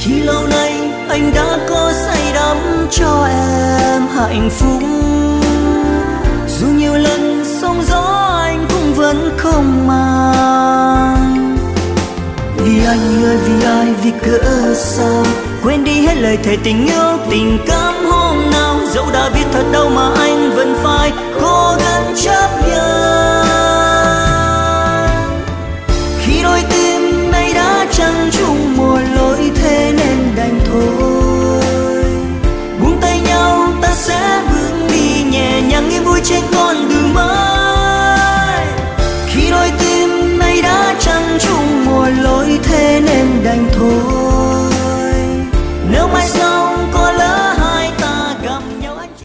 Khi lâu nay anh đã có say đắm cho em hạnh phúc, dù nhiều lần sóng gió anh cũng vẫn không màng. Vì anh ơi vì ai vì cớ sao quên đi hết lời thề tình yêu tình cảm hôm nào, dẫu đã biết thật đâu mà anh vẫn phải cố gắng chấp nhận.